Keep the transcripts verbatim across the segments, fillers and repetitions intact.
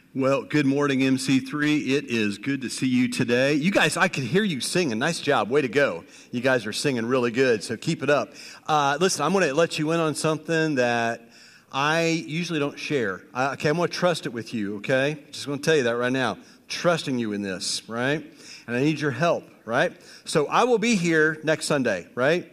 Well, good morning, M C three. It is good to see you today. You guys, I could hear you singing. Nice job. Way to go. You guys are singing really good, so keep it up. Uh, listen, I'm going to let you in on something that I usually don't share. I, okay, I'm going to trust it with you, okay? Just going to tell you that right now. Trusting you in this, right? And I need your help, right? So I will be here next Sunday, right?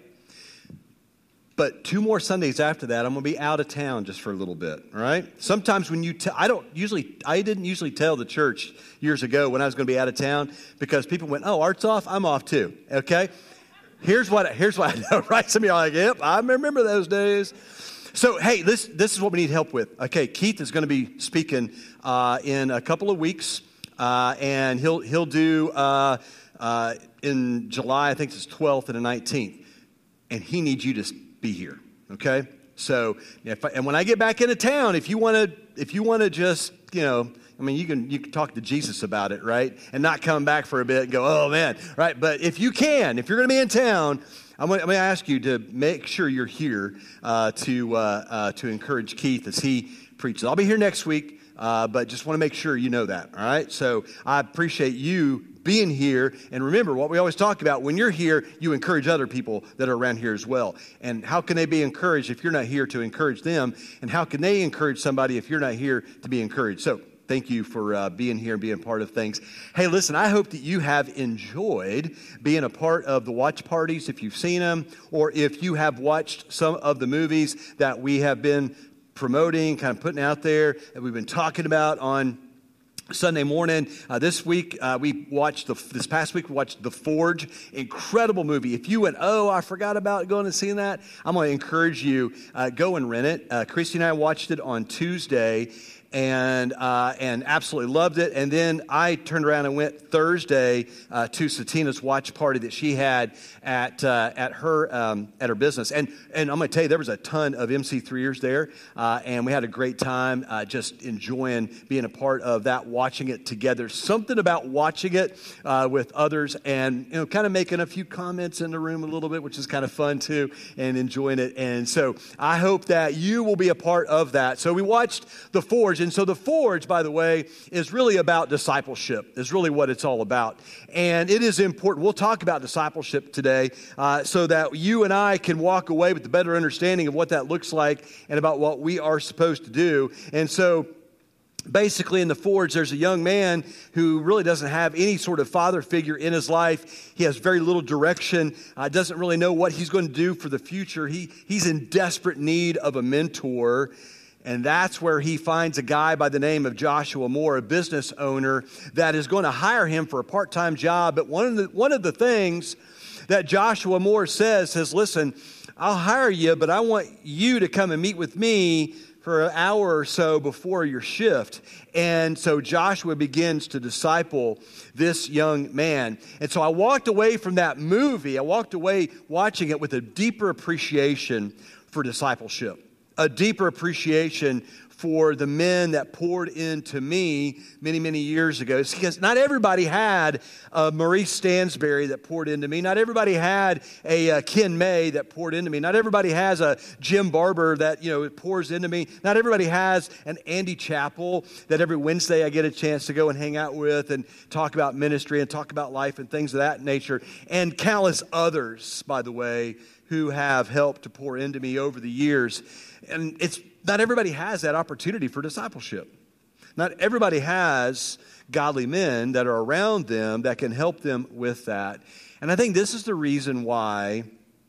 But two more Sundays after that, I'm going to be out of town just for a little bit, all right? Sometimes when you, t- I don't usually, I didn't usually tell the church years ago when I was going to be out of town because people went, oh, Art's off, I'm off too, okay? Here's what, here's what I know, right? Some of y'all are like, yep, I remember those days. So, hey, this this is what we need help with. Okay, Keith is going to be speaking uh, in a couple of weeks, uh, and he'll he'll do uh, uh, in July, I think it's twelfth and the nineteenth, and he needs you to be here, okay? So, if I, and when I get back into town, if you want to, if you want to just, you know, I mean, you can you can talk to Jesus about it, right? And not come back for a bit and go, oh man, right? But if you can, if you're going to be in town, I'm going to ask you to make sure you're here uh, to uh, uh, to encourage Keith as he preaches. I'll be here next week, uh, but just want to make sure you know that, all right? So I appreciate you being here, and remember what we always talk about, when you're here, you encourage other people that are around here as well. And how can they be encouraged if you're not here to encourage them? And how can they encourage somebody if you're not here to be encouraged? So thank you for uh, being here and being part of things. Hey, listen, I hope that you have enjoyed being a part of the watch parties if you've seen them, or if you have watched some of the movies that we have been promoting, kind of putting out there, that we've been talking about on Sunday morning. Uh, this week, uh, we watched, the, this past week, we watched The Forge. Incredible movie. If you went, oh, I forgot about going and seeing that, I'm going to encourage you, uh, go and rent it. Uh, Christy and I watched it on Tuesday, and uh, and absolutely loved it. And then I turned around and went Thursday uh, to Satina's watch party that she had at uh, at her um, at her business. And and I'm going to tell you, there was a ton of M C threeers there, uh, and we had a great time uh, just enjoying being a part of that, watching it together. Something about watching it uh, with others, and you know, kind of making a few comments in the room a little bit, which is kind of fun too, and enjoying it. And so I hope that you will be a part of that. So we watched The Forge. And so The Forge, by the way, is really about discipleship, is really what it's all about. And it is important. We'll talk about discipleship today uh, so that you and I can walk away with a better understanding of what that looks like and about what we are supposed to do. And so basically in The Forge, there's a young man who really doesn't have any sort of father figure in his life. He has very little direction, uh, doesn't really know what he's going to do for the future. He He's in desperate need of a mentor. And that's where he finds a guy by the name of Joshua Moore, a business owner, that is going to hire him for a part-time job. But one of the, one of the things that Joshua Moore says is, listen, I'll hire you, but I want you to come and meet with me for an hour or so before your shift. And so Joshua begins to disciple this young man. And so I walked away from that movie, I walked away watching it with a deeper appreciation for discipleship. A deeper appreciation for the men that poured into me many, many years ago. It's because not everybody had a Maurice Stansberry that poured into me. Not everybody had a uh, Ken May that poured into me. Not everybody has a Jim Barber that, you know, pours into me. Not everybody has an Andy Chappell that every Wednesday I get a chance to go and hang out with and talk about ministry and talk about life and things of that nature. And countless others, by the way, who have helped to pour into me over the years. And it's not everybody has that opportunity for discipleship. Not everybody has godly men that are around them that can help them with that. And I think this is the reason why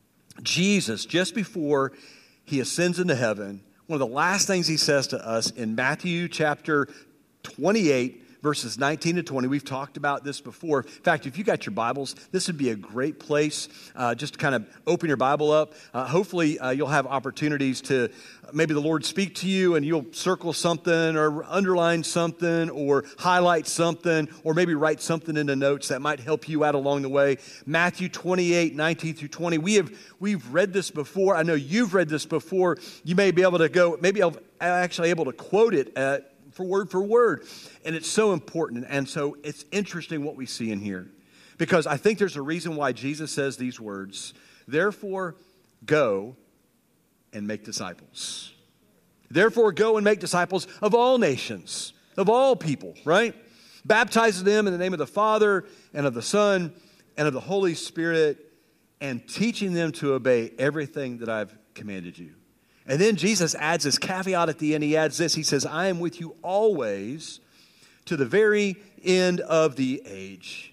Jesus, just before he ascends into heaven, one of the last things he says to us in Matthew chapter twenty-eight, verses nineteen to twenty. We've talked about this before. In fact, if you got your Bibles, this would be a great place uh, just to kind of open your Bible up. Uh, hopefully, uh, you'll have opportunities to maybe the Lord speak to you and you'll circle something or underline something or highlight something or maybe write something in the notes that might help you out along the way. Matthew twenty-eight, nineteen through twenty. We have, we've read this before. I know you've read this before. You may be able to go, maybe I'm actually able to quote it at for word for word. And it's so important. And so it's interesting what we see in here. Because I think there's a reason why Jesus says these words. Therefore, go and make disciples. Therefore, go and make disciples of all nations. of all people, right? Baptizing them in the name of the Father and of the Son and of the Holy Spirit, and teaching them to obey everything that I've commanded you. And then Jesus adds this caveat at the end. He adds this. He says, I am with you always to the very end of the age.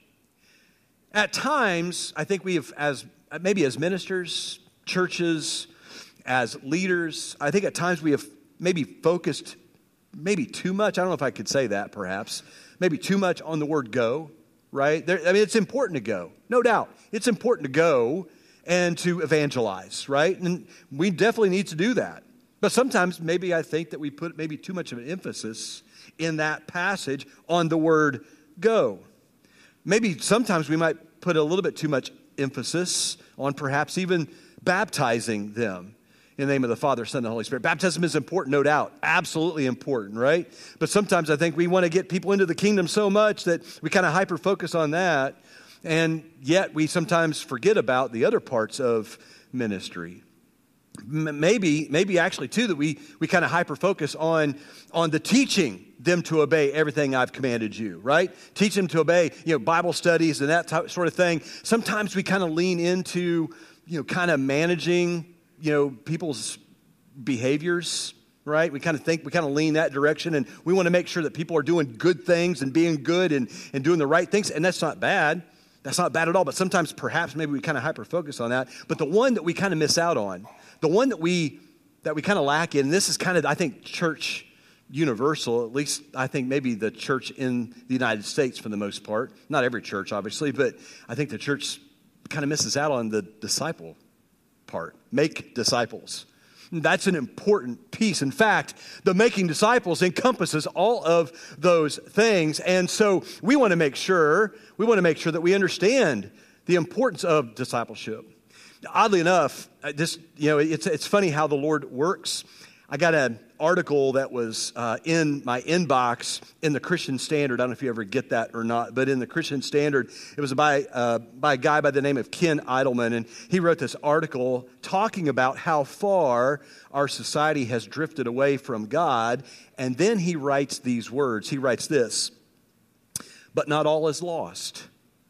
At times, I think we have, as maybe as ministers, churches, as leaders, I think at times we have maybe focused maybe too much. I don't know if I could say that perhaps. Maybe too much on the word go, right? There, I mean, it's important to go. No doubt. It's important to go and to evangelize, right? And we definitely need to do that. But sometimes maybe I think that we put maybe too much of an emphasis in that passage on the word go. Maybe sometimes we might put a little bit too much emphasis on perhaps even baptizing them in the name of the Father, Son, and the Holy Spirit. Baptism is important, no doubt. Absolutely important, right? But sometimes I think we want to get people into the kingdom so much that we kind of hyper-focus on that, and yet we sometimes forget about the other parts of ministry. M- maybe, maybe actually, too, that we, we kind of hyper-focus on, on the teaching them to obey everything I've commanded you, right? Teach them to obey, you know, Bible studies and that type, sort of thing. Sometimes we kind of lean into, you know, kind of managing you know, people's behaviors, right? We kind of think, we kind of lean that direction, and we want to make sure that people are doing good things and being good and, and doing the right things, and that's not bad. That's not bad at all, but sometimes perhaps maybe we kind of hyper-focus on that. But the one that we kind of miss out on, the one that we that we kind of lack in, this is kind of, I think, church universal, at least I think maybe the church in the United States for the most part. Not every church, obviously, but I think the church kind of misses out on the disciple part. Make disciples. That's an important piece. In fact, the making disciples encompasses all of those things. And so we want to make sure, we want to make sure that we understand the importance of discipleship. Oddly enough, this, you know, it's it's funny how the Lord works. I got an article that was uh, in my inbox in the Christian Standard. I don't know if you ever get that or not, but in the Christian Standard, it was by, uh, by a guy by the name of Ken Idleman, and he wrote this article talking about how far our society has drifted away from God, and then he writes these words. He writes this, "But not all is lost.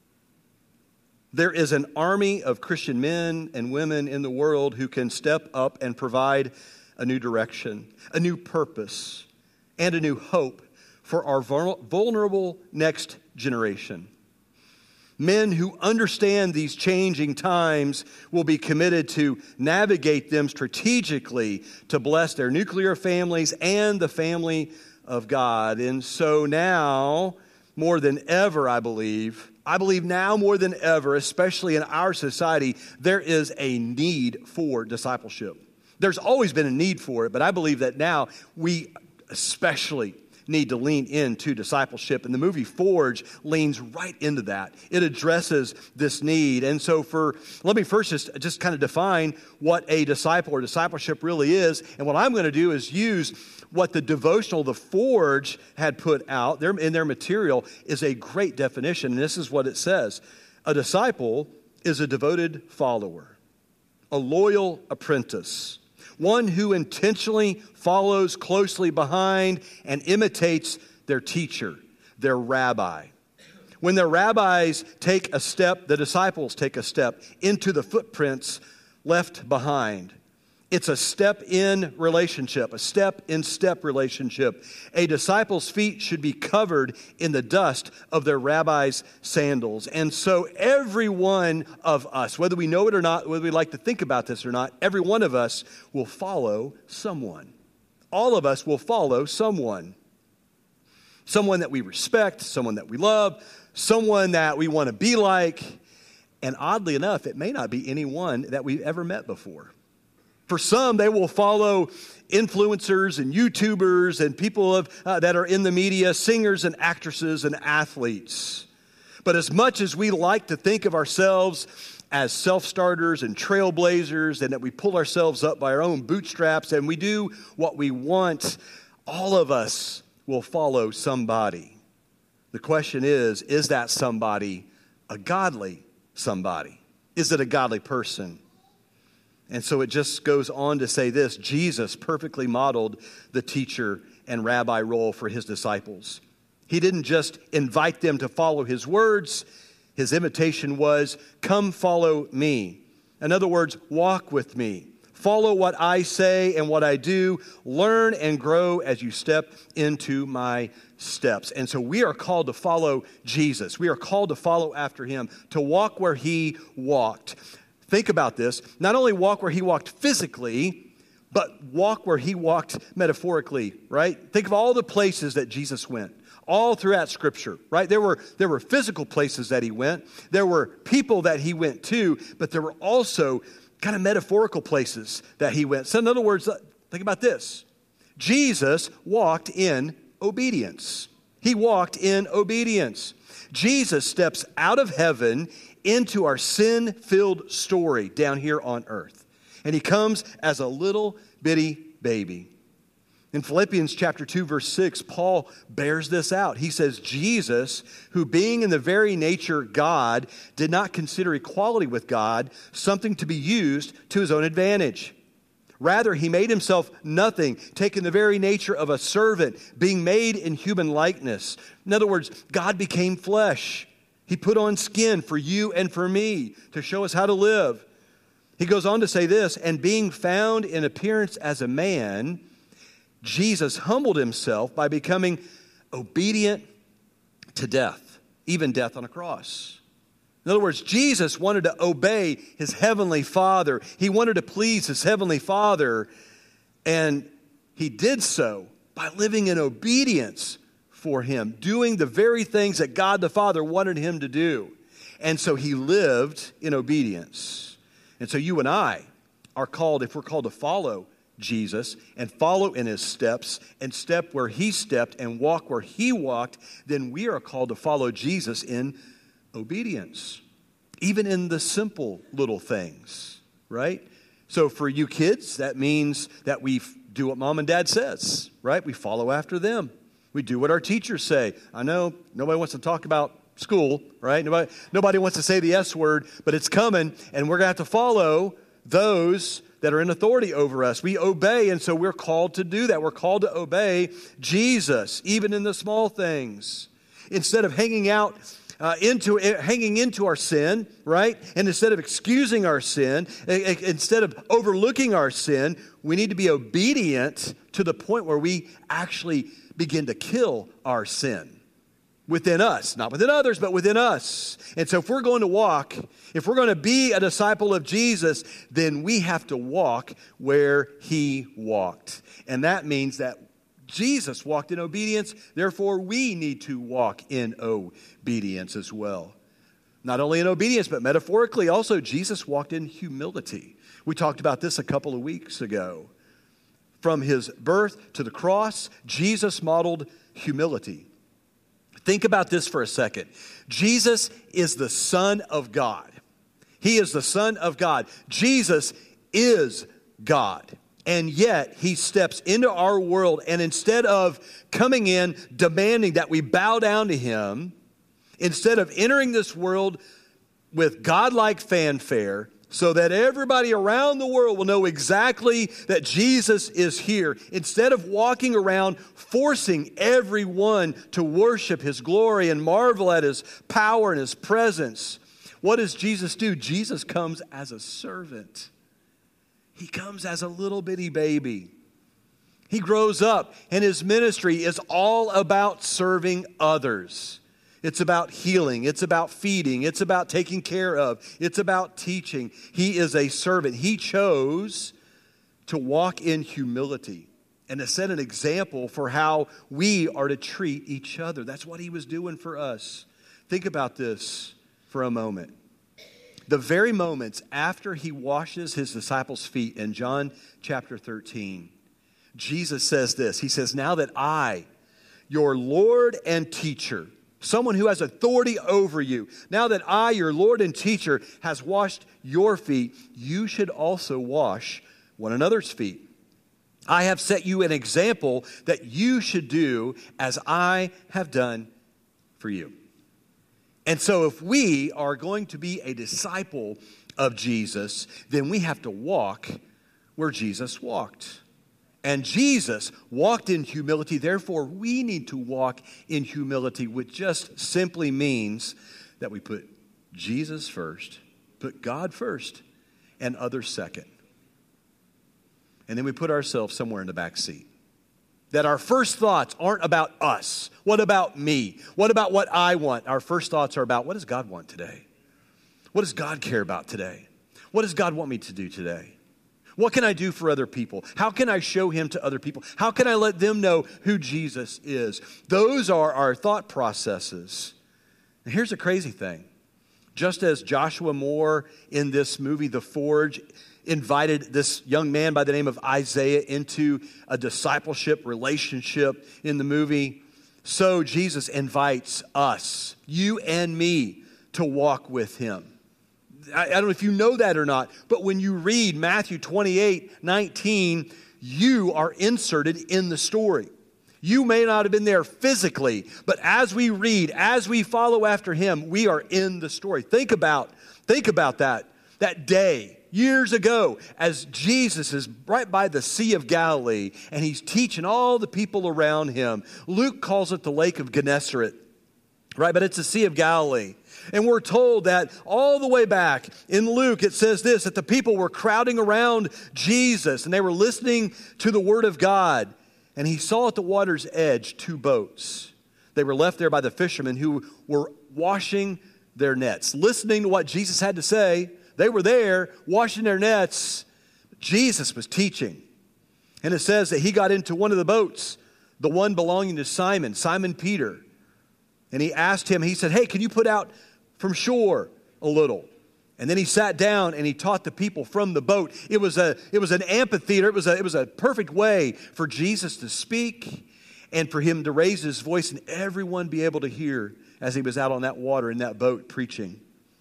There is an army of Christian men and women in the world who can step up and provide a new direction, a new purpose, and a new hope for our vulnerable next generation. Men who understand these changing times will be committed to navigate them strategically to bless their nuclear families and the family of God." And so now, more than ever, I believe, I believe now more than ever, especially in our society, there is a need for discipleship. There's always been a need for it, but I believe that now we especially need to lean into discipleship. And the movie Forge leans right into that. It addresses this need. And so for, let me first just, just kind of define what a disciple or discipleship really is. And what I'm going to do is use what the devotional, the Forge, had put out there in their material is a great definition. And this is what it says. A disciple is a devoted follower, a loyal apprentice, one who intentionally follows closely behind and imitates their teacher, their rabbi. When their rabbis take a step, the disciples take a step into the footprints left behind. It's a step-in relationship, a step-in-step relationship. A disciple's feet should be covered in the dust of their rabbi's sandals. And so every one of us, whether we know it or not, whether we like to think about this or not, every one of us will follow someone. All of us will follow someone. Someone that we respect, someone that we love, someone that we want to be like. And oddly enough, it may not be anyone that we've ever met before. For some, they will follow influencers and YouTubers and people of, uh, that are in the media, singers and actresses and athletes. But as much as we like to think of ourselves as self-starters and trailblazers and that we pull ourselves up by our own bootstraps and we do what we want, all of us will follow somebody. The question is, is that somebody a godly somebody? Is it a godly person? And so it just goes on to say this: Jesus perfectly modeled the teacher and rabbi role for his disciples. He didn't just invite them to follow his words. His invitation was, come follow me. In other words, walk with me. Follow what I say and what I do. Learn and grow as you step into my steps. And so we are called to follow Jesus. We are called to follow after him, to walk where he walked. Think about this. Not only walk where he walked physically, but walk where he walked metaphorically, right? Think of all the places that Jesus went. All throughout Scripture, right? There were, there were physical places that he went. There were people that he went to, but there were also kind of metaphorical places that he went. So in other words, think about this. Jesus walked in obedience. He walked in obedience. Jesus steps out of heaven into our sin-filled story down here on earth. And he comes as a little bitty baby. In Philippians chapter two, verse six, Paul bears this out. He says, Jesus, who being in the very nature God, did not consider equality with God something to be used to his own advantage. Rather, he made himself nothing, taking the very nature of a servant, being made in human likeness. In other words, God became flesh. He put on skin for you and for me to show us how to live. He goes on to say this, and being found in appearance as a man, Jesus humbled himself by becoming obedient to death, even death on a cross. In other words, Jesus wanted to obey his heavenly Father. He wanted to please his heavenly Father, and he did so by living in obedience for him, doing the very things that God the Father wanted him to do. And so he lived in obedience. And so you and I are called, if we're called to follow Jesus and follow in his steps and step where he stepped and walk where he walked, then we are called to follow Jesus in obedience, even in the simple little things, right? So for you kids, that means that we do what mom and dad says, right? We follow after them. We do what our teachers say. I know nobody wants to talk about school, right? Nobody, nobody wants to say the S word, but it's coming, and we're going to have to follow those that are in authority over us. We obey, and so we're called to do that. We're called to obey Jesus, even in the small things. Instead of hanging out uh, into hanging into our sin, right? And instead of excusing our sin, instead of overlooking our sin, we need to be obedient to the point where we actually begin to kill our sin within us, not within others, but within us. And so if we're going to walk, if we're going to be a disciple of Jesus, then we have to walk where he walked. And that means that Jesus walked in obedience, therefore we need to walk in obedience as well. Not only in obedience, but metaphorically also, Jesus walked in humility. We talked about this a couple of weeks ago. From his birth to the cross, Jesus modeled humility. Think about this for a second. Jesus is the Son of God. He is the Son of God. Jesus is God. And yet, he steps into our world, and instead of coming in demanding that we bow down to him, instead of entering this world with godlike fanfare, so that everybody around the world will know exactly that Jesus is here, instead of walking around forcing everyone to worship his glory and marvel at his power and his presence, what does Jesus do? Jesus comes as a servant. He comes as a little bitty baby. He grows up, and his ministry is all about serving others. It's about healing. It's about feeding. It's about taking care of. It's about teaching. He is a servant. He chose to walk in humility and to set an example for how we are to treat each other. That's what he was doing for us. Think about this for a moment. The very moments after he washes his disciples' feet in John chapter thirteen, Jesus says this. He says, now that I, your Lord and teacher, someone who has authority over you, now that I, your Lord and teacher, has washed your feet, you should also wash one another's feet. I have set you an example that you should do as I have done for you. And so if we are going to be a disciple of Jesus, then we have to walk where Jesus walked. And Jesus walked in humility. Therefore, we need to walk in humility, which just simply means that we put Jesus first, put God first, and others second. And then we put ourselves somewhere in the back seat. That our first thoughts aren't about us. What about me? What about what I want? Our first thoughts are about, what does God want today? What does God care about today? What does God want me to do today? What can I do for other people? How can I show him to other people? How can I let them know who Jesus is? Those are our thought processes. And here's a crazy thing. Just as Joshua Moore in this movie, The Forge, invited this young man by the name of Isaiah into a discipleship relationship in the movie, so Jesus invites us, you and me, to walk with him. I, I don't know if you know that or not, but when you read Matthew twenty-eight nineteen, you are inserted in the story. You may not have been there physically, but as we read, as we follow after him, we are in the story. Think about, think about that, that day years ago as Jesus is right by the Sea of Galilee and he's teaching all the people around him. Luke calls it the Lake of Gennesaret, right? But it's the Sea of Galilee. And we're told that all the way back in Luke, it says this, that the people were crowding around Jesus and they were listening to the word of God. And he saw at the water's edge two boats. They were left there by the fishermen who were washing their nets, listening to what Jesus had to say. They were there washing their nets. Jesus was teaching. And it says that he got into one of the boats, the one belonging to Simon, Simon Peter. And he asked him, he said, hey, can you put out from shore a little? And then he sat down and he taught the people from the boat. It was a, it was an amphitheater. It was a, it was a perfect way for Jesus to speak and for him to raise his voice and everyone be able to hear as he was out on that water in that boat preaching.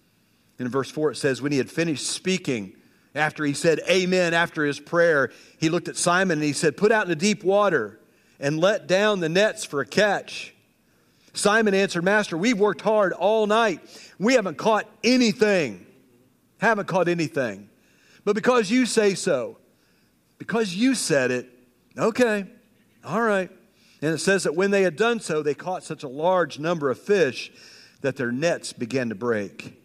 In verse four it says, when he had finished speaking, after he said amen, after his prayer, he looked at Simon and he said, put out in the deep water and let down the nets for a catch. Simon answered, Master, we've worked hard all night. We haven't caught anything. Haven't caught anything. But because you say so, because you said it, okay, all right. And it says that when they had done so, they caught such a large number of fish that their nets began to break.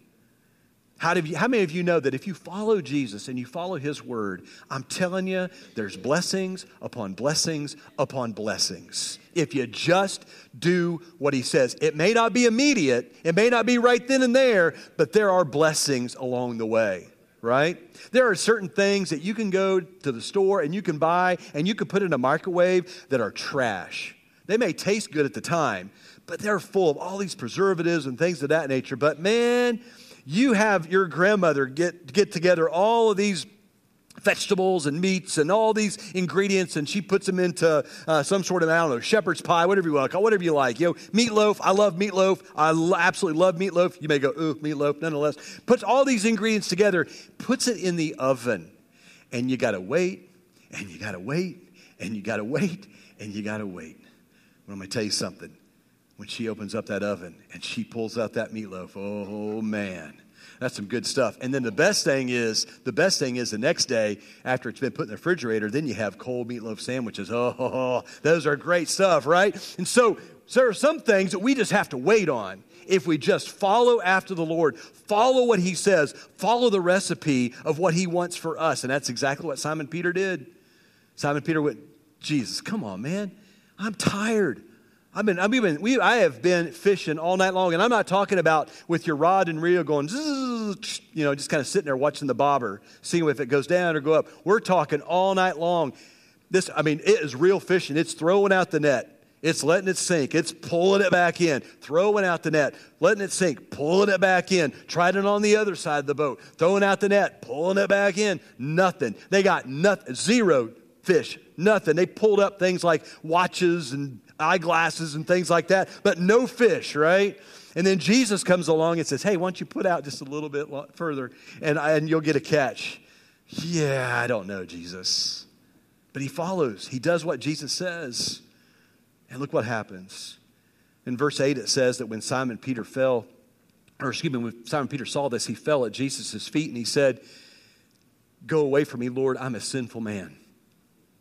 How, do you, how many of you know that if you follow Jesus and you follow his word, I'm telling you, there's blessings upon blessings upon blessings. If you just do what he says. It may not be immediate. It may not be right then and there, but there are blessings along the way, right? There are certain things that you can go to the store and you can buy and you can put in a microwave that are trash. They may taste good at the time, but they're full of all these preservatives and things of that nature. But man, you have your grandmother get, get together all of these vegetables and meats and all these ingredients, and she puts them into uh, some sort of, I don't know, shepherd's pie, whatever you want to call it, whatever you like. You know, meatloaf, I love meatloaf. I lo- absolutely love meatloaf. You may go, ooh, meatloaf, nonetheless. Puts all these ingredients together, puts it in the oven, and you got to wait, and you got to wait, and you got to wait, and you got to wait. Well, I'm going to tell you something. When she opens up that oven and she pulls out that meatloaf, oh man, that's some good stuff. And then the best thing is, the best thing is the next day after it's been put in the refrigerator, then you have cold meatloaf sandwiches. Oh, those are great stuff, right? And so, so there are some things that we just have to wait on. If we just follow after the Lord, follow what he says, follow the recipe of what he wants for us. And that's exactly what Simon Peter did. Simon Peter went, Jesus, come on, man. I'm tired. I've been, I've been, we, I have been fishing all night long, and I'm not talking about with your rod and reel going, zzz, you know, just kind of sitting there watching the bobber, seeing if it goes down or go up. We're talking all night long. This, I mean, it is real fishing. It's throwing out the net. It's letting it sink. It's pulling it back in, throwing out the net, letting it sink, pulling it back in. Tried it on the other side of the boat, throwing out the net, pulling it back in. Nothing. They got nothing. Zero fish. Nothing. They pulled up things like watches and eyeglasses and things like that, but no fish, right? And then Jesus comes along and says, hey, why don't you put out just a little bit further and, and you'll get a catch. Yeah, I don't know, Jesus. But he follows. He does what Jesus says. And look what happens. In verse eight, it says that when Simon Peter fell, or excuse me, when Simon Peter saw this, he fell at Jesus' feet and he said, go away from me, Lord, I'm a sinful man.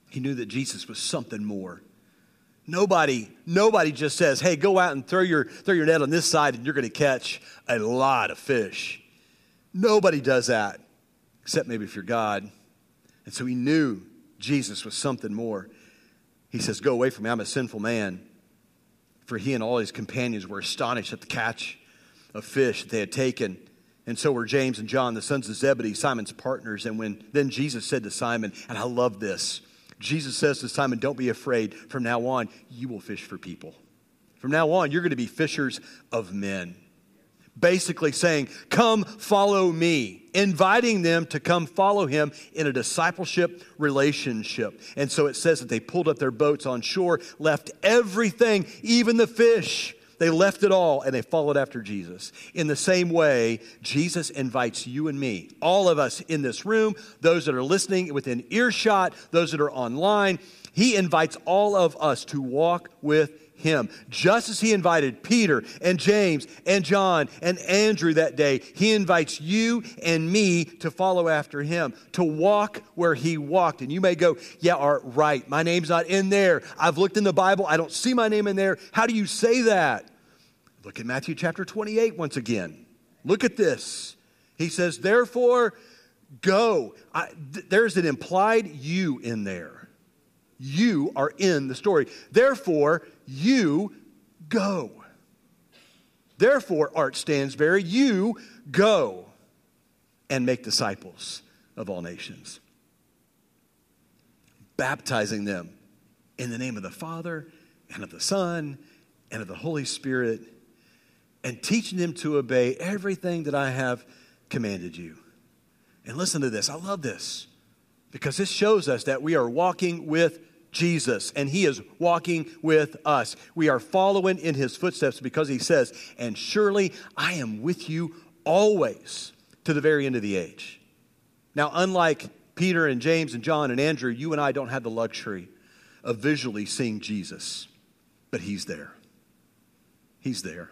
He knew that Jesus was something more. Nobody, nobody just says, hey, go out and throw your, throw your net on this side and you're going to catch a lot of fish. Nobody does that, except maybe if you're God. And so he knew Jesus was something more. He says, go away from me, I'm a sinful man. For he and all his companions were astonished at the catch of fish that they had taken. And so were James and John, the sons of Zebedee, Simon's partners. And when then Jesus said to Simon, and I love this, Jesus says to Simon, don't be afraid. From now on, you will fish for people. From now on, you're going to be fishers of men. Basically saying, come follow me, inviting them to come follow him in a discipleship relationship. And so it says that they pulled up their boats on shore, left everything, even the fish. They left it all and they followed after Jesus. In the same way, Jesus invites you and me, all of us in this room, those that are listening within earshot, those that are online. He invites all of us to walk with him. Just as he invited Peter and James and John and Andrew that day, he invites you and me to follow after him, to walk where he walked. And you may go, yeah, Art, right. My name's not in there. I've looked in the Bible. I don't see my name in there. How do you say that? Look at Matthew chapter twenty-eight once again. Look at this. He says, therefore, go. I, th- there's an implied you in there. You are in the story. Therefore, you go. Therefore, Art Stansberry, you go and make disciples of all nations, baptizing them in the name of the Father and of the Son and of the Holy Spirit, and teaching them to obey everything that I have commanded you. And listen to this. I love this because this shows us that we are walking with Jesus, and he is walking with us. We are following in his footsteps because he says, and surely I am with you always to the very end of the age. Now, unlike Peter and James and John and Andrew, you and I don't have the luxury of visually seeing Jesus, but he's there. He's there.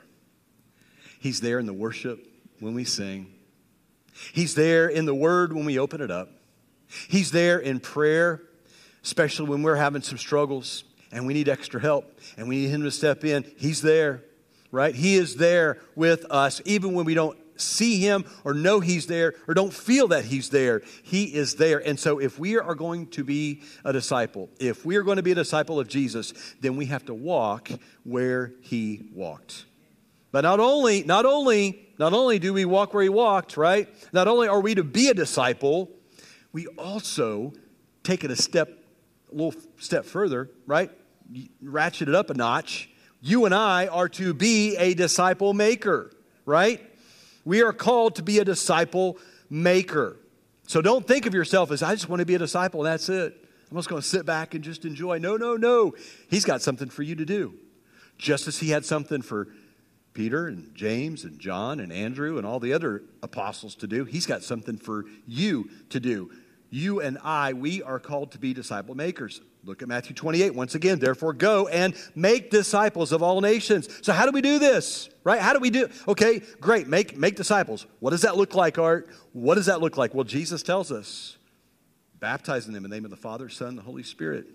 He's there in the worship when we sing. He's there in the word when we open it up. He's there in prayer, especially when we're having some struggles and we need extra help and we need him to step in. He's there, right? He is there with us, even when we don't see him or know he's there or don't feel that he's there. He is there. And so if we are going to be a disciple, if we are going to be a disciple of Jesus, then we have to walk where he walked. But not only, not only, not only do we walk where he walked, right? Not only are we to be a disciple, we also take it a step, a little step further, right? Ratchet it up a notch. You and I are to be a disciple maker, right? We are called to be a disciple maker. So don't think of yourself as, I just want to be a disciple and that's it. I'm just going to sit back and just enjoy. No, no, no. He's got something for you to do. Just as he had something for Peter and James and John and Andrew and all the other apostles to do, he's got something for you to do. You and I, we are called to be disciple makers. Look at Matthew twenty-eight once again. Therefore, go and make disciples of all nations. So how do we do this, right? How do we do? Okay, great. Make, make disciples. What does that look like, Art? What does that look like? Well, Jesus tells us, baptizing them in the name of the Father, Son, and the Holy Spirit.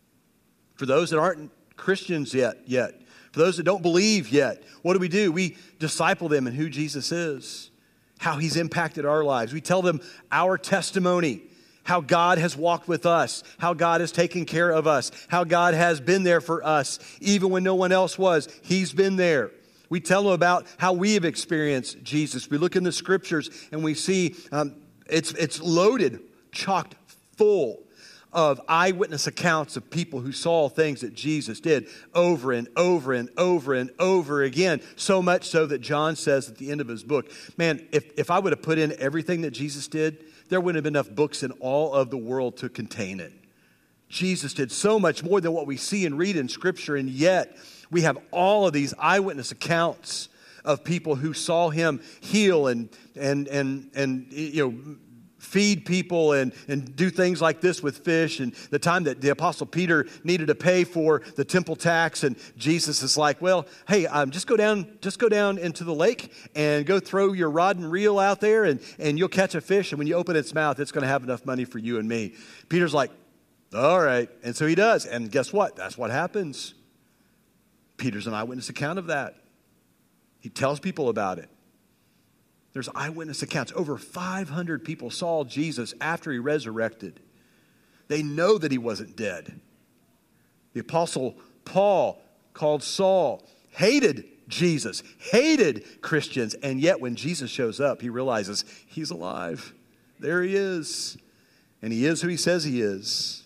For those that aren't Christians yet, yet, for those that don't believe yet, what do we do? We disciple them in who Jesus is, how he's impacted our lives. We tell them our testimony, how God has walked with us, how God has taken care of us, how God has been there for us, even when no one else was. He's been there. We tell them about how we have experienced Jesus. We look in the scriptures and we see um, it's, it's loaded, chocked full of eyewitness accounts of people who saw things that Jesus did over and over and over and over again. So much so that John says at the end of his book, man, if, if I would have put in everything that Jesus did, there wouldn't have been enough books in all of the world to contain it. Jesus did so much more than what we see and read in Scripture, and yet we have all of these eyewitness accounts of people who saw him heal and and and and you know feed people and, and do things like this with fish, and the time that the Apostle Peter needed to pay for the temple tax, and Jesus is like, well, hey, um, just go down, just go down into the lake and go throw your rod and reel out there, and, and you'll catch a fish, and when you open its mouth, it's going to have enough money for you and me. Peter's like, All right. And so he does. And guess what? That's what happens. Peter's an eyewitness account of that. He tells people about it. There's eyewitness accounts. Over five hundred people saw Jesus after he resurrected. They know that he wasn't dead. The Apostle Paul, called Saul, hated Jesus, hated Christians, and yet when Jesus shows up, he realizes he's alive. There he is, and he is who he says he is.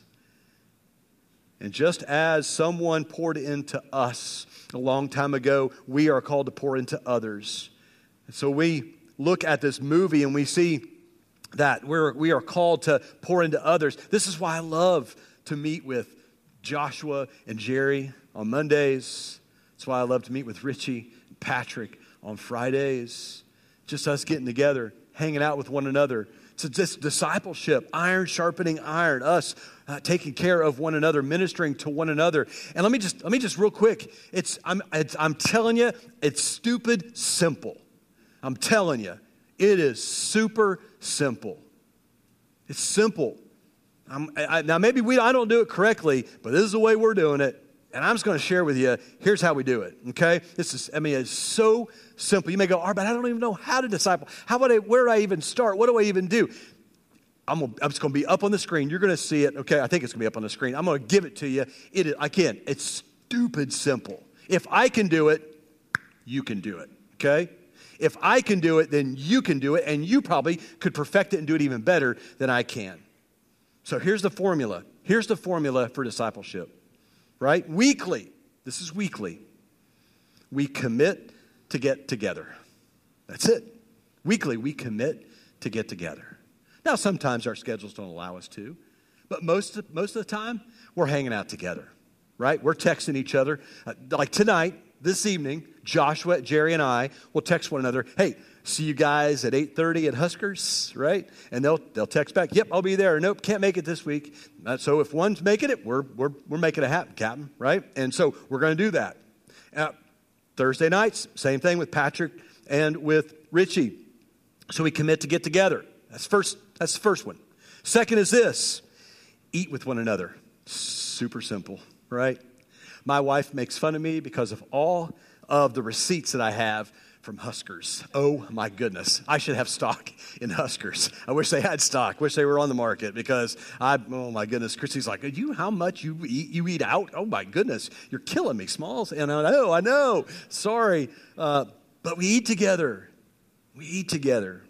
And just as someone poured into us a long time ago, we are called to pour into others. And so we look at this movie and we see that we're, we are called to pour into others. This is why I love to meet with Joshua and Jerry on Mondays. That's why I love to meet with Richie and Patrick on Fridays. Just us getting together, hanging out with one another. It's just discipleship, iron sharpening iron, us uh, taking care of one another, ministering to one another. And let me just let me just real quick. It's I'm it's, I'm telling you, it's stupid simple. I'm telling you, it is super simple. It's simple. I'm, I, now maybe we I don't do it correctly, but this is the way we're doing it. And I'm just going to share with you, here's how we do it, okay? This is, I mean, it's so simple. You may go, oh, but I don't even know how to disciple. How would I, where do I even start? What do I even do? I'm, gonna, I'm just going to be up on the screen. You're going to see it, okay? I think it's going to be up on the screen. I'm going to give it to you. It is, I can. It's stupid simple. If I can do it, you can do it, okay? If I can do it, then you can do it, and you probably could perfect it and do it even better than I can. So here's the formula. Here's the formula for discipleship. Right? Weekly. This is weekly. We commit to get together. That's it. Weekly, we commit to get together. Now, sometimes our schedules don't allow us to, but most of, most of the time, we're hanging out together, right? We're texting each other. Uh, like tonight, this evening, Joshua, Jerry, and I will text one another, hey, see you guys at eight thirty at Huskers, right? And they'll they'll text back, yep, I'll be there. Nope, can't make it this week. Uh, so if one's making it, we're we're we're making it happen, Captain, right? And so we're going to do that. Uh, Thursday nights, same thing with Patrick and with Richie. So we commit to get together. That's first. That's the first one. Second is this: eat with one another. Super simple, right? My wife makes fun of me because of all of the receipts that I have from Huskers. Oh my goodness. I should have stock in Huskers. I wish they had stock. Wish they were on the market because I, oh my goodness. Christy's like, you, how much you eat, you eat out? Oh my goodness. You're killing me, Smalls. And I know, I know. Sorry. Uh, but we eat together. We eat together.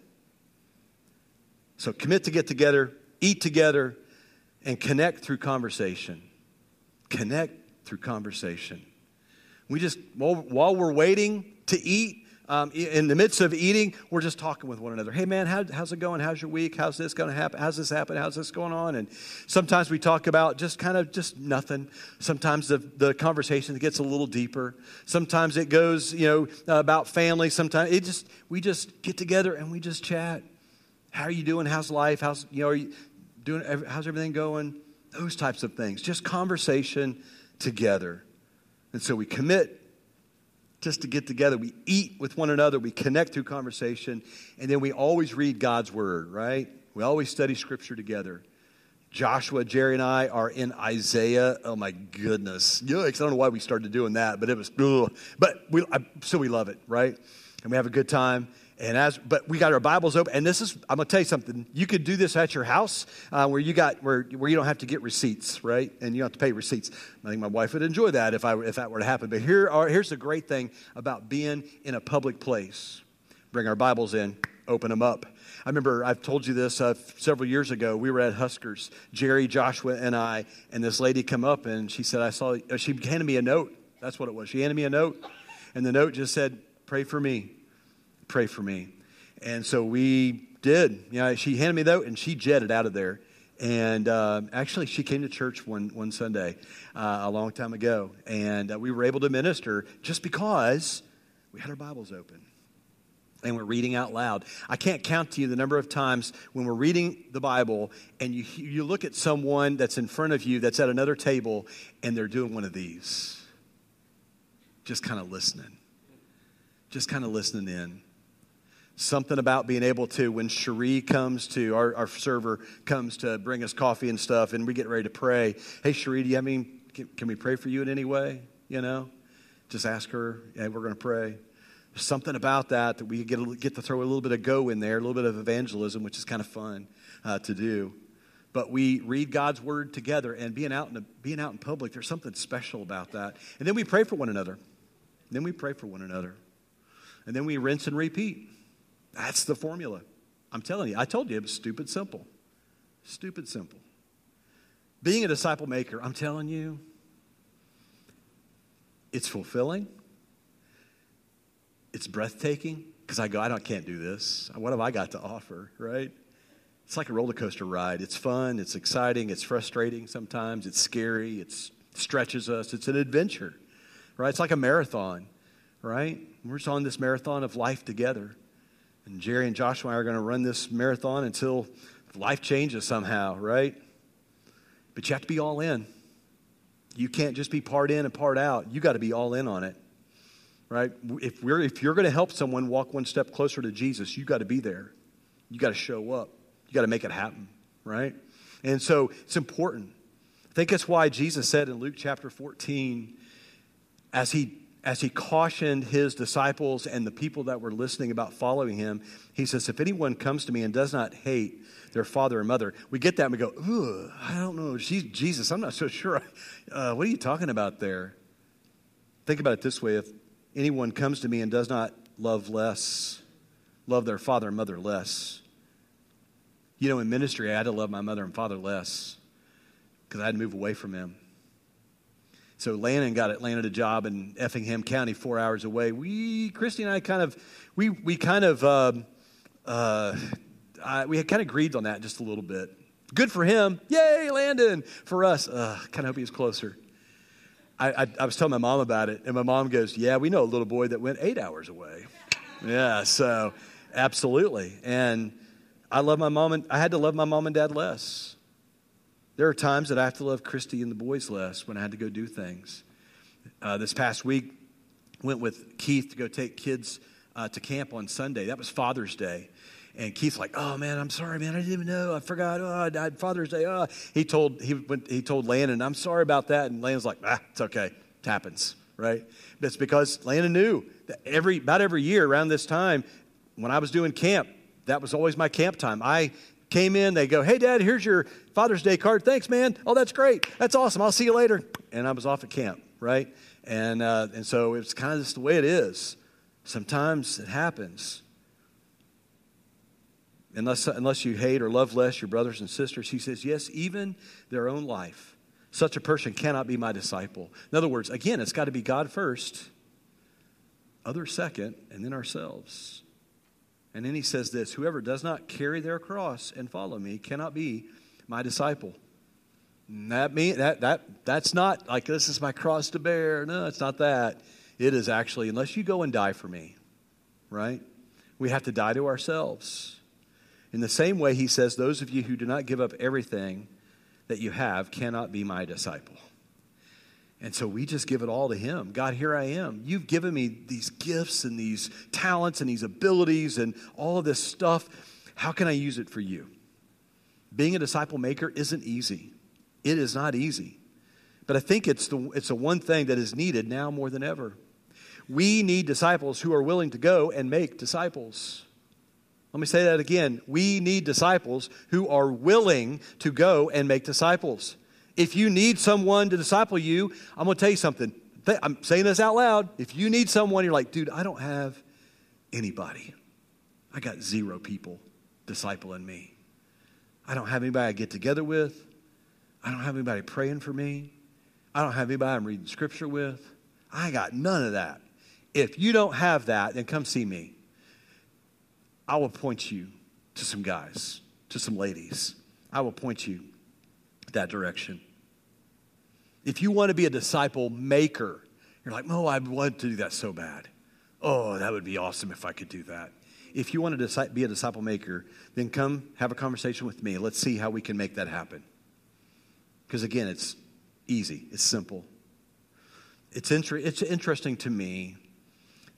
So commit to get together, eat together, and connect through conversation. Connect through conversation. We just, while, while we're waiting to eat, Um, in the midst of eating, we're just talking with one another. Hey, man, how, how's it going? How's your week? How's this going to happen? How's this happen? How's this going on? And sometimes we talk about just kind of just nothing. Sometimes the, the conversation gets a little deeper. Sometimes it goes, you know, about family. Sometimes it just we just get together and we just chat. How are you doing? How's life? How's, you know, are you doing? How's everything going? Those types of things. Just conversation together. And so we commit just to get together. We eat with one another. We connect through conversation. And then we always read God's word, right? We always study scripture together. Joshua, Jerry, and I are in Isaiah. Oh, my goodness. Yikes. I don't know why we started doing that, but it was, ugh. But we, I, so we love it, right? And we have a good time. And as, but we got our Bibles open, and this is, I'm going to tell you something. You could do this at your house uh, where you got, where, where you don't have to get receipts, right? And you don't have to pay receipts. I think my wife would enjoy that if I, if that were to happen. But here are, here's the great thing about being in a public place. Bring our Bibles in, open them up. I remember I've told you this uh, several years ago. We were at Huskers, Jerry, Joshua, and I, and this lady come up and she said, I saw, she handed me a note. That's what it was. She handed me a note, and the note just said, pray for me. Pray for me. And so we did. You know, she handed me the note and she jetted out of there. And uh, actually, she came to church one one Sunday uh, a long time ago. And uh, we were able to minister just because we had our Bibles open. And we're reading out loud. I can't count to you the number of times when we're reading the Bible and you you look at someone that's in front of you that's at another table and they're doing one of these. Just kind of listening. Just kind of listening in. Something about being able to, when Cherie comes to, our, our server comes to bring us coffee and stuff, and we get ready to pray. Hey, Cherie, do you have any, can, can we pray for you in any way? You know, just ask her, and hey, we're going to pray. There's something about that that we get, a, get to throw a little bit of go in there, a little bit of evangelism, which is kind of fun uh, to do. But we read God's word together, and being out in the, being out in public, there's something special about that. And then we pray for one another. And then we pray for one another. And then we rinse and repeat. That's the formula. I'm telling you. I told you it was stupid simple. Stupid simple. Being a disciple maker, I'm telling you, it's fulfilling. It's breathtaking. Because I go, I don't, can't do this. What have I got to offer, right? It's like a roller coaster ride. It's fun. It's exciting. It's frustrating sometimes. It's scary. It stretches us. It's an adventure, right? It's like a marathon, right? We're just on this marathon of life together. And Jerry and Joshua are going to run this marathon until life changes somehow, right? But you have to be all in. You can't just be part in and part out. You got to be all in on it, right? If we're if you're going to help someone walk one step closer to Jesus, you got to be there. You got to show up. You got to make it happen, right? And so it's important. I think that's why Jesus said in Luke chapter fourteen, as he as he cautioned his disciples and the people that were listening about following him, he says, if anyone comes to me and does not hate their father or mother, we get that and we go, ooh, I don't know, Jesus, I'm not so sure. Uh, what are you talking about there? Think about it this way. If anyone comes to me and does not love less, love their father and mother less. You know, in ministry, I had to love my mother and father less because I had to move away from them. So Landon got it, landed a job in Effingham County, four hours away. We, Christy and I, kind of, we we kind of, um, uh, I, we had kind of agreed on that just a little bit. Good for him, yay, Landon. For us, uh, kind of hope he was closer. I, I I was telling my mom about it, and my mom goes, "Yeah, we know a little boy that went eight hours away." Yeah, so absolutely. And I love my mom, and I had to love my mom and dad less. There are times that I have to love Christy and the boys less when I had to go do things. Uh, this past week, went with Keith to go take kids uh, to camp on Sunday. That was Father's Day. And Keith's like, oh, man, I'm sorry, man. I didn't even know. I forgot. Oh, I died Father's Day. Oh. He told he went, he told Landon, I'm sorry about that. And Landon's like, ah, it's okay. It happens, right? But it's because Landon knew that every about every year around this time, when I was doing camp, that was always my camp time. I came in, they go, hey, Dad, here's your Father's Day card. Thanks, man. Oh, that's great. That's awesome. I'll see you later. And I was off at camp, right? And uh, and so it's kind of just the way it is. Sometimes it happens. Unless, unless you hate or love less your brothers and sisters, he says, yes, even their own life. Such a person cannot be my disciple. In other words, again, it's got to be God first, others second, and then ourselves. And then he says this, whoever does not carry their cross and follow me cannot be my disciple. And that mean that that that's not like this is my cross to bear. No, it's not that. It is actually, unless you go and die for me, right? We have to die to ourselves. In the same way, he says, those of you who do not give up everything that you have cannot be my disciple. And so we just give it all to him. God, here I am. You've given me these gifts and these talents and these abilities and all of this stuff. How can I use it for you? Being a disciple maker isn't easy. It is not easy. But I think it's the it's the one thing that is needed now more than ever. We need disciples who are willing to go and make disciples. Let me say that again. We need disciples who are willing to go and make disciples. If you need someone to disciple you, I'm going to tell you something. I'm saying this out loud. If you need someone, you're like, dude, I don't have anybody. I got zero people discipling me. I don't have anybody I get together with. I don't have anybody praying for me. I don't have anybody I'm reading scripture with. I got none of that. If you don't have that, then come see me. I will point you to some guys, to some ladies. I will point you that direction. If you want to be a disciple maker, you're like, oh, I want to do that so bad. Oh, that would be awesome if I could do that. If you want to be a disciple maker, then come have a conversation with me. Let's see how we can make that happen. Because again, it's easy. It's simple. It's, inter- it's interesting to me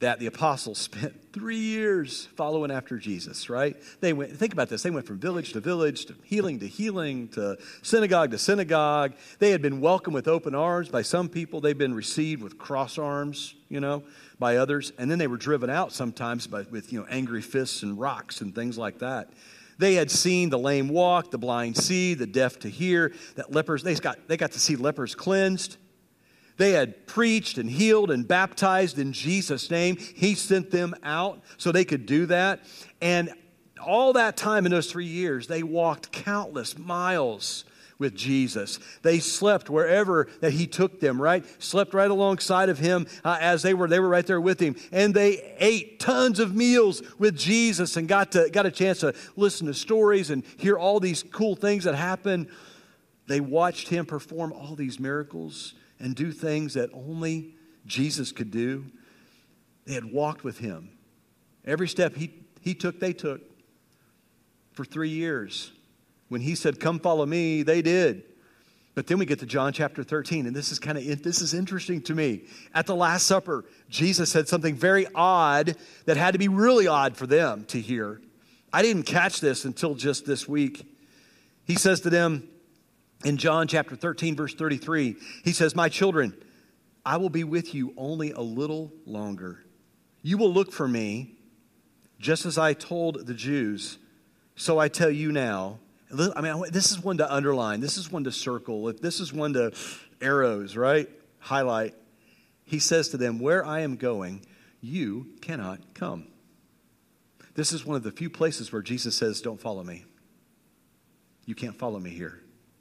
that the apostles spent three years following after Jesus, right? They went, think about this, they went from village to village, to healing to healing, to synagogue to synagogue. They had been welcomed with open arms by some people. They'd been received with cross arms, you know, by others. And then they were driven out sometimes by, with, you know, angry fists and rocks and things like that. They had seen the lame walk, the blind see, the deaf to hear, that lepers, they got, they got to see lepers cleansed. They had preached and healed and baptized in Jesus' name. He sent them out so they could do that. And all that time in those three years, they walked countless miles with Jesus. They slept wherever that he took them, right? Slept right alongside of him uh, as they were they were right there with him. And they ate tons of meals with Jesus and got to got a chance to listen to stories and hear all these cool things that happened. They watched him perform all these miracles and do things that only Jesus could do. They had walked with him. Every step he, he took, they took for three years. When he said, come follow me, they did. But then we get to John chapter thirteen, and this is kind of this is interesting to me. At the Last Supper, Jesus said something very odd that had to be really odd for them to hear. I didn't catch this until just this week. He says to them, in John chapter thirteen, verse thirty-three, he says, my children, I will be with you only a little longer. You will look for me, just as I told the Jews. So I tell you now. I mean, this is one to underline. This is one to circle. This is one to arrows, right? Highlight. He says to them, where I am going, you cannot come. This is one of the few places where Jesus says, don't follow me. You can't follow me here.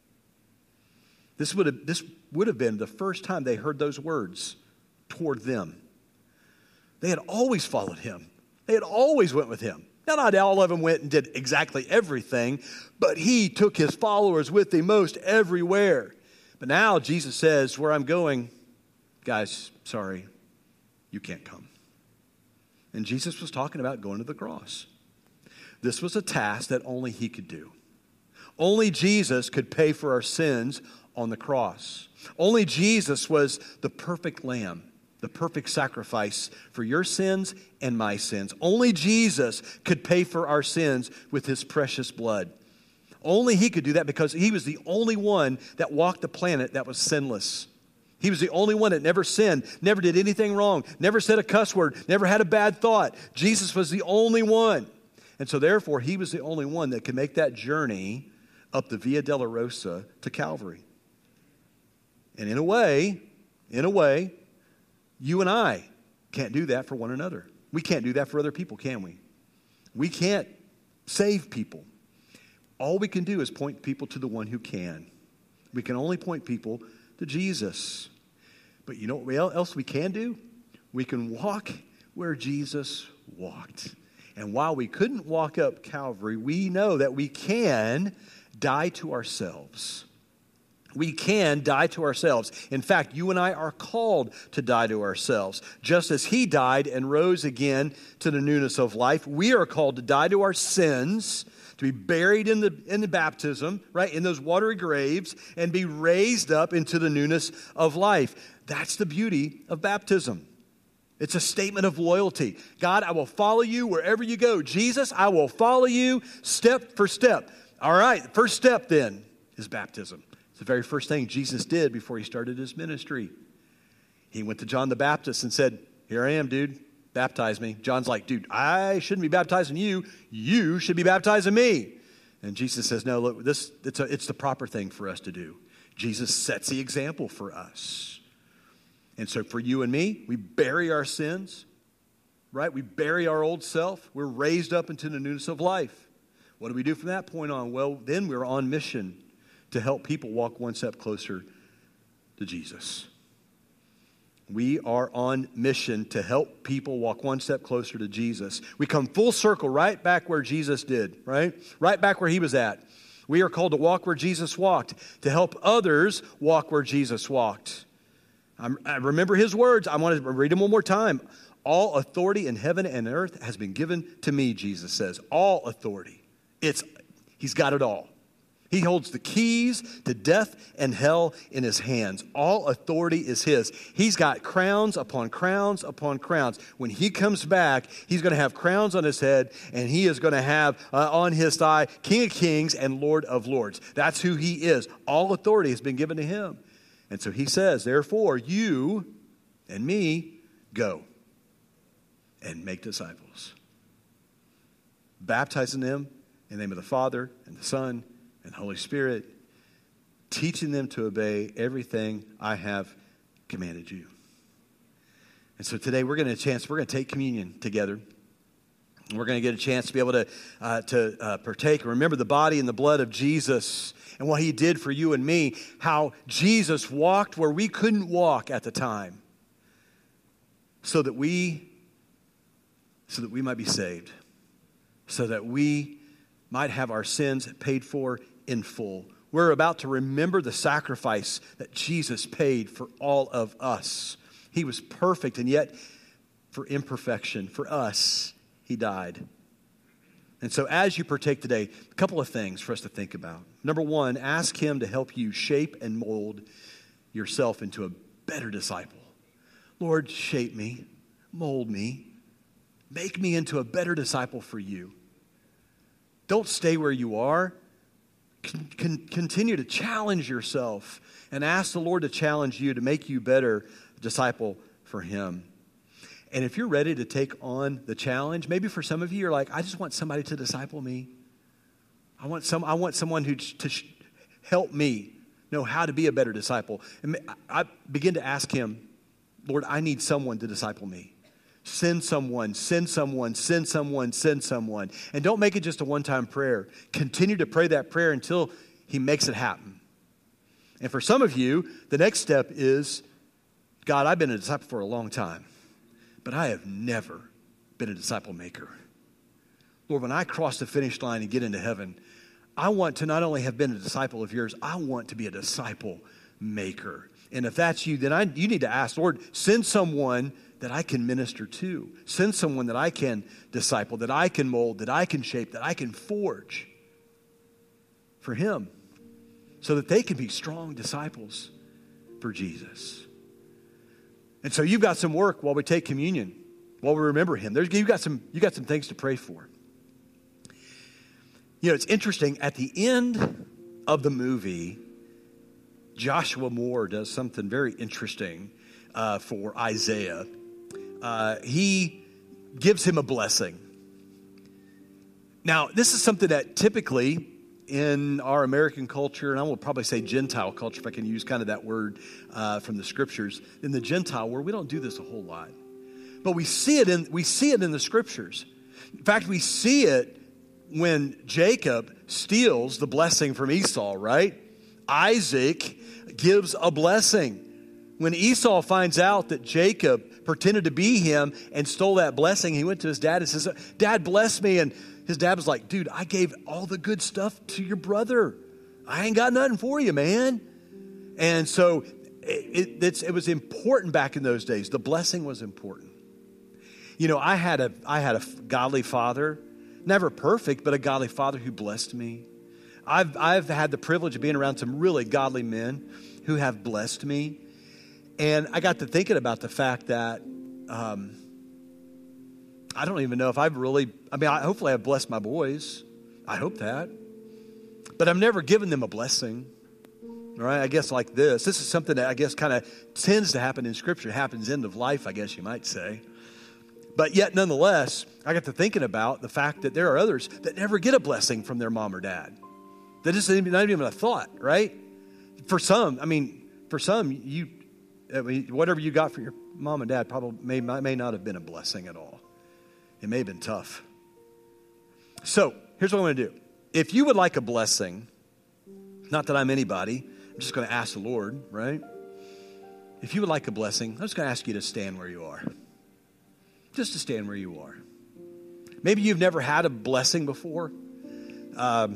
This would have, this would have been the first time they heard those words toward them. They had always followed him. They had always went with him. Now, not all of them went and did exactly everything, but he took his followers with him most everywhere. But now Jesus says, where I'm going, guys, sorry, you can't come. And Jesus was talking about going to the cross. This was a task that only he could do. Only Jesus could pay for our sins on the cross. Only Jesus was the perfect lamb, the perfect sacrifice for your sins and my sins. Only Jesus could pay for our sins with his precious blood. Only he could do that because he was the only one that walked the planet that was sinless. He was the only one that never sinned, never did anything wrong, never said a cuss word, never had a bad thought. Jesus was the only one. And so therefore, he was the only one that could make that journey up the Via Dolorosa to Calvary. And in a way, in a way, you and I can't do that for one another. We can't do that for other people, can we? We can't save people. All we can do is point people to the one who can. We can only point people to Jesus. But you know what else we can do? We can walk where Jesus walked. And while we couldn't walk up Calvary, we know that we can die to ourselves. We can die to ourselves. In fact, you and I are called to die to ourselves. Just as he died and rose again to the newness of life, we are called to die to our sins, to be buried in the, in the baptism, right, in those watery graves, and be raised up into the newness of life. That's the beauty of baptism. It's a statement of loyalty. God, I will follow you wherever you go. Jesus, I will follow you step for step. All right, first step then is baptism. The very first thing Jesus did before he started his ministry. He went to John the Baptist and said, here I am, dude, baptize me. John's like, dude, I shouldn't be baptizing you. You should be baptizing me. And Jesus says, no, look, this it's, a, it's the proper thing for us to do. Jesus sets the example for us. And so for you and me, we bury our sins, right? We bury our old self. We're raised up into the newness of life. What do we do from that point on? Well, then we're on mission to help people walk one step closer to Jesus. We are on mission to help people walk one step closer to Jesus. We come full circle right back where Jesus did, right? Right back where he was at. We are called to walk where Jesus walked, to help others walk where Jesus walked. I'm, I remember his words. I want to read them one more time. All authority in heaven and earth has been given to me, Jesus says. All authority. It's, he's got it all. He holds the keys to death and hell in his hands. All authority is his. He's got crowns upon crowns upon crowns. When he comes back, he's going to have crowns on his head, and he is going to have uh, on his thigh King of Kings and Lord of Lords. That's who he is. All authority has been given to him. And so he says, therefore, you and me go and make disciples, baptizing them in the name of the Father and the Son and Holy Spirit, teaching them to obey everything I have commanded you. And so today we're going to have a chance, we're going to take communion together. And we're going to get a chance to be able to, uh, to uh, partake and remember the body and the blood of Jesus and what he did for you and me, how Jesus walked where we couldn't walk at the time so that we, so that we might be saved, so that we might have our sins paid for in full. We're about to remember the sacrifice that Jesus paid for all of us. He was perfect, and yet for imperfection, for us, he died. And so as you partake today, a couple of things for us to think about. Number one, ask him to help you shape and mold yourself into a better disciple. Lord, shape me, mold me, make me into a better disciple for you. Don't stay where you are. Con- con- continue to challenge yourself and ask the Lord to challenge you to make you better disciple for him. And if you're ready to take on the challenge, maybe for some of you, you're like, I just want somebody to disciple me. I want some. I want someone who to sh- help me know how to be a better disciple. And I begin to ask him, Lord, I need someone to disciple me. Send someone, send someone, send someone, send someone. And don't make it just a one-time prayer. Continue to pray that prayer until he makes it happen. And for some of you, the next step is, God, I've been a disciple for a long time, but I have never been a disciple maker. Lord, when I cross the finish line and get into heaven, I want to not only have been a disciple of yours, I want to be a disciple maker. And if that's you, then I, you need to ask, Lord, send someone that I can minister to. Send someone that I can disciple, that I can mold, that I can shape, that I can forge for him so that they can be strong disciples for Jesus. And so you've got some work while we take communion, while we remember him. There's, you've got some, you got some things to pray for. You know, it's interesting. At the end of the movie, Joshua Moore does something very interesting uh, for Isaiah. Uh, he gives him a blessing. Now, this is something that typically in our American culture, and I will probably say Gentile culture, if I can use kind of that word uh, from the scriptures, in the Gentile world, we don't do this a whole lot. But we see it in we see it in the scriptures. In fact, we see it when Jacob steals the blessing from Esau, right? Isaac gives a blessing. When Esau finds out that Jacob pretended to be him and stole that blessing, he went to his dad and says, Dad, bless me. And his dad was like, dude, I gave all the good stuff to your brother. I ain't got nothing for you, man. And so it, it, it was important back in those days. The blessing was important. You know, I had a I had a godly father, never perfect, but a godly father who blessed me. I've I've had the privilege of being around some really godly men who have blessed me. And I got to thinking about the fact that um, I don't even know if I've really, I mean, I, hopefully I've blessed my boys. I hope that. But I've never given them a blessing. All right, I guess like this. This is something that I guess kind of tends to happen in Scripture. It happens end of life, I guess you might say. But yet, nonetheless, I got to thinking about the fact that there are others that never get a blessing from their mom or dad. That is not even a thought, right? For some, I mean, for some, you... I mean, whatever you got for your mom and dad probably may, may not have been a blessing at all. It may have been tough. So here's what I'm going to do. If you would like a blessing, not that I'm anybody, I'm just going to ask the Lord, right? If you would like a blessing, I'm just going to ask you to stand where you are. Just to stand where you are. Maybe you've never had a blessing before, um,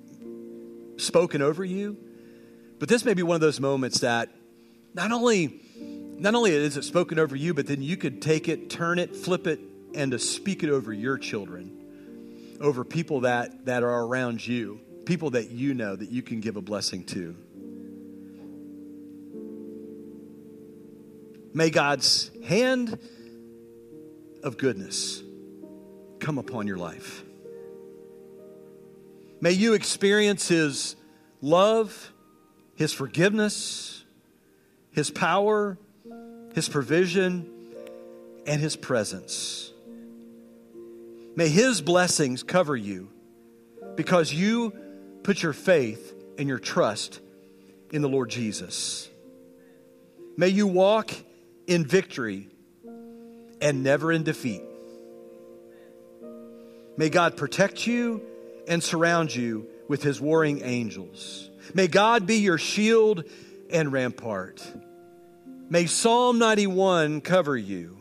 spoken over you, but this may be one of those moments that Not only, not only is it spoken over you, but then you could take it, turn it, flip it, and to speak it over your children, over people that, that are around you. People that you know that you can give a blessing to. May God's hand of goodness come upon your life. May you experience His love, His forgiveness, His power, His provision, and His presence. May His blessings cover you because you put your faith and your trust in the Lord Jesus. May you walk in victory and never in defeat. May God protect you and surround you with His warring angels. May God be your shield and rampart. May Psalm ninety-one cover you.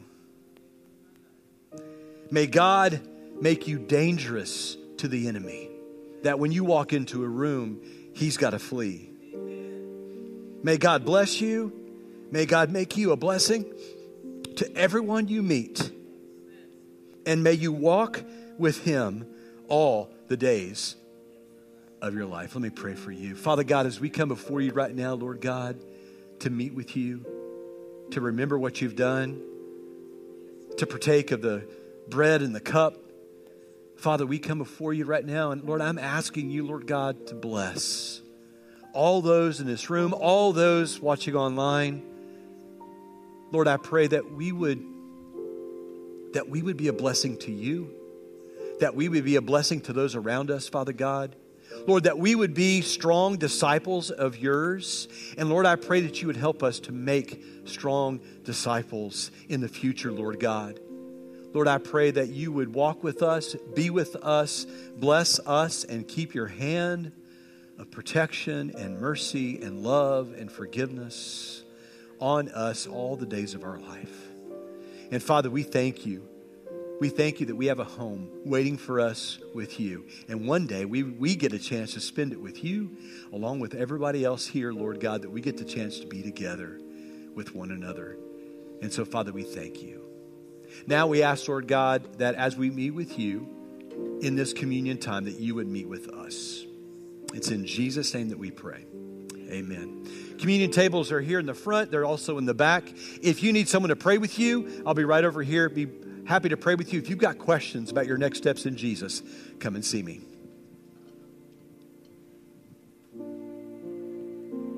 May God make you dangerous to the enemy, that when you walk into a room, he's got to flee. May God bless you. May God make you a blessing to everyone you meet. And may you walk with Him all the days of your life. Let me pray for you. Father God, as we come before you right now, Lord God, to meet with you, to remember what you've done, to partake of the bread and the cup. Father, we come before you right now, and Lord, I'm asking you, Lord God, to bless all those in this room, all those watching online. Lord, I pray that we would that we would be a blessing to you, that we would be a blessing to those around us, Father God. Lord, that we would be strong disciples of yours. And Lord, I pray that you would help us to make strong disciples in the future, Lord God. Lord, I pray that you would walk with us, be with us, bless us, and keep your hand of protection and mercy and love and forgiveness on us all the days of our life. And Father, we thank you. We thank you that we have a home waiting for us with you. And one day we, we get a chance to spend it with you along with everybody else here, Lord God, that we get the chance to be together with one another. And so, Father, we thank you. Now we ask, Lord God, that as we meet with you in this communion time, that you would meet with us. It's in Jesus' name that we pray. Amen. Communion tables are here in the front. They're also in the back. If you need someone to pray with you, I'll be right over here. Be happy to pray with you. If you've got questions about your next steps in Jesus, come and see me.